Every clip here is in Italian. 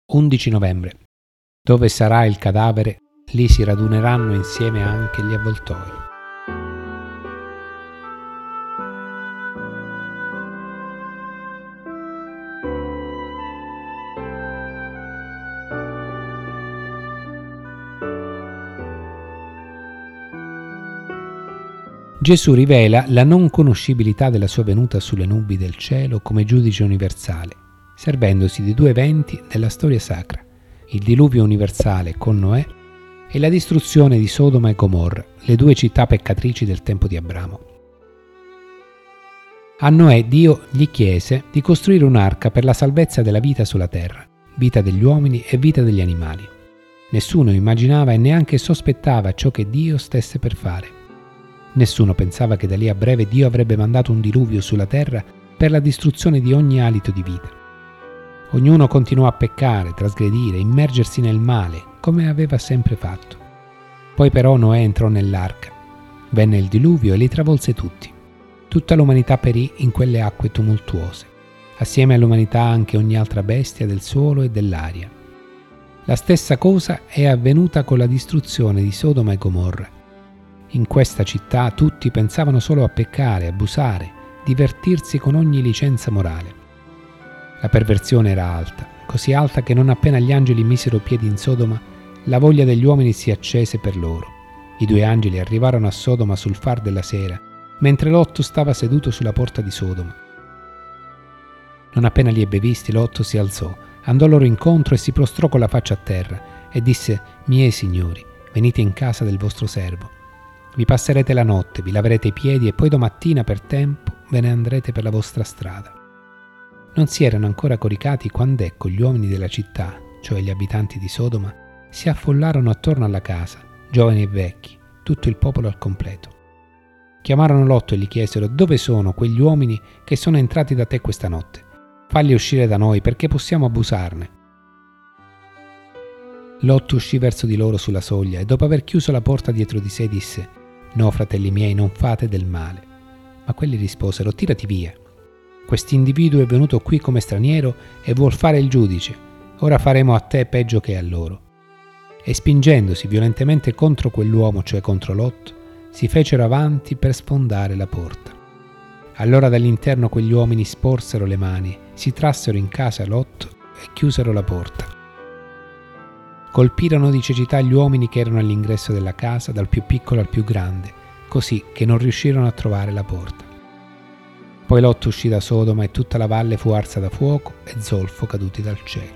11 novembre. Dove sarà il cadavere, lì si raduneranno insieme anche gli avvoltoi. Gesù rivela la non conoscibilità della sua venuta sulle nubi del cielo come giudice universale, servendosi di due eventi della storia sacra, il diluvio universale con Noè e la distruzione di Sodoma e Gomorra, le due città peccatrici del tempo di Abramo. A Noè Dio gli chiese di costruire un'arca per la salvezza della vita sulla terra, vita degli uomini e vita degli animali. Nessuno immaginava e neanche sospettava ciò che Dio stesse per fare. Nessuno pensava che da lì a breve Dio avrebbe mandato un diluvio sulla terra per la distruzione di ogni alito di vita. Ognuno continuò a peccare, trasgredire, immergersi nel male, come aveva sempre fatto. Poi però Noè entrò nell'arca. Venne il diluvio e li travolse tutti. Tutta l'umanità perì in quelle acque tumultuose. Assieme all'umanità anche ogni altra bestia del suolo e dell'aria. La stessa cosa è avvenuta con la distruzione di Sodoma e Gomorra. In questa città tutti pensavano solo a peccare, abusare, divertirsi con ogni licenza morale. La perversione era alta, così alta che non appena gli angeli misero piedi in Sodoma, la voglia degli uomini si accese per loro. I due angeli arrivarono a Sodoma sul far della sera, mentre Lot stava seduto sulla porta di Sodoma. Non appena li ebbe visti, Lot si alzò, andò loro incontro e si prostrò con la faccia a terra e disse: «Miei signori, venite in casa del vostro servo. Vi passerete la notte, vi laverete i piedi e poi domattina per tempo ve ne andrete per la vostra strada». Non si erano ancora coricati quando ecco gli uomini della città, cioè gli abitanti di Sodoma, si affollarono attorno alla casa, giovani e vecchi, tutto il popolo al completo. Chiamarono Lot e gli chiesero: «Dove sono quegli uomini che sono entrati da te questa notte? Falli uscire da noi perché possiamo abusarne». Lot uscì verso di loro sulla soglia e dopo aver chiuso la porta dietro di sé disse: «No, fratelli miei, non fate del male». Ma quelli risposero: «Tirati via. Quest'individuo è venuto qui come straniero e vuol fare il giudice. Ora faremo a te peggio che a loro». E spingendosi violentemente contro quell'uomo, cioè contro Lot, si fecero avanti per sfondare la porta. Allora dall'interno quegli uomini sporsero le mani, si trassero in casa Lot e chiusero la porta. Colpirono di cecità gli uomini che erano all'ingresso della casa, dal più piccolo al più grande, così che non riuscirono a trovare la porta. Poi Lot uscì da Sodoma e tutta la valle fu arsa da fuoco e zolfo caduti dal cielo.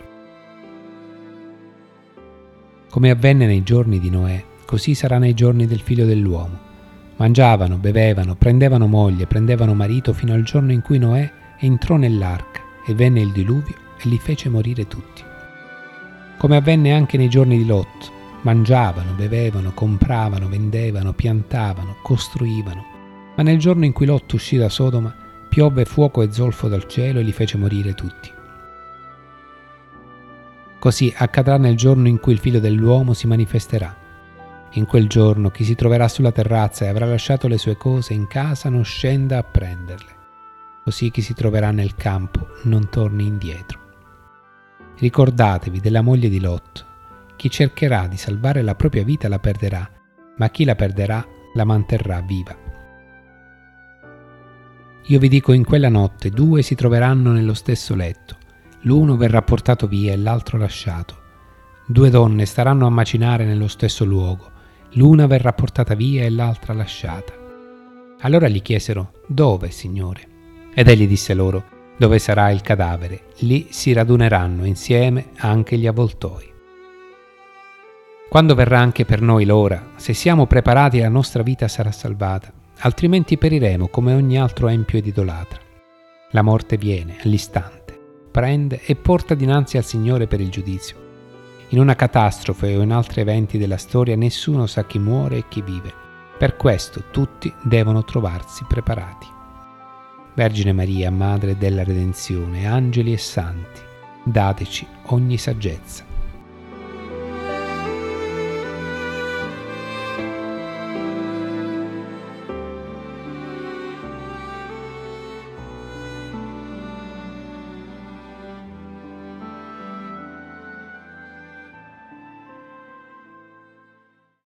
Come avvenne nei giorni di Noè, così sarà nei giorni del Figlio dell'uomo. Mangiavano, bevevano, prendevano moglie, prendevano marito fino al giorno in cui Noè entrò nell'arca e venne il diluvio e li fece morire tutti. Come avvenne anche nei giorni di Lot, mangiavano, bevevano, compravano, vendevano, piantavano, costruivano, ma nel giorno in cui Lot uscì da Sodoma, piovve fuoco e zolfo dal cielo e li fece morire tutti. Così accadrà nel giorno in cui il Figlio dell'uomo si manifesterà. In quel giorno chi si troverà sulla terrazza e avrà lasciato le sue cose in casa non scenda a prenderle. Così chi si troverà nel campo non torni indietro. Ricordatevi della moglie di Lot. Chi cercherà di salvare la propria vita la perderà, ma chi la perderà la manterrà viva. Io vi dico, in quella notte 2 si troveranno nello stesso letto, l'uno verrà portato via e l'altro lasciato. 2 donne staranno a macinare nello stesso luogo, l'una verrà portata via e l'altra lasciata. Allora gli chiesero: «Dove, Signore?» Ed egli disse loro: «Dove sarà il cadavere, lì si raduneranno insieme anche gli avvoltoi». Quando verrà anche per noi l'ora, se siamo preparati la nostra vita sarà salvata, altrimenti periremo come ogni altro empio ed idolatra. La morte viene all'istante, prende e porta dinanzi al Signore per il giudizio. In una catastrofe o in altri eventi della storia nessuno sa chi muore e chi vive. Per questo tutti devono trovarsi preparati. Vergine Maria, Madre della Redenzione, angeli e santi, dateci ogni saggezza.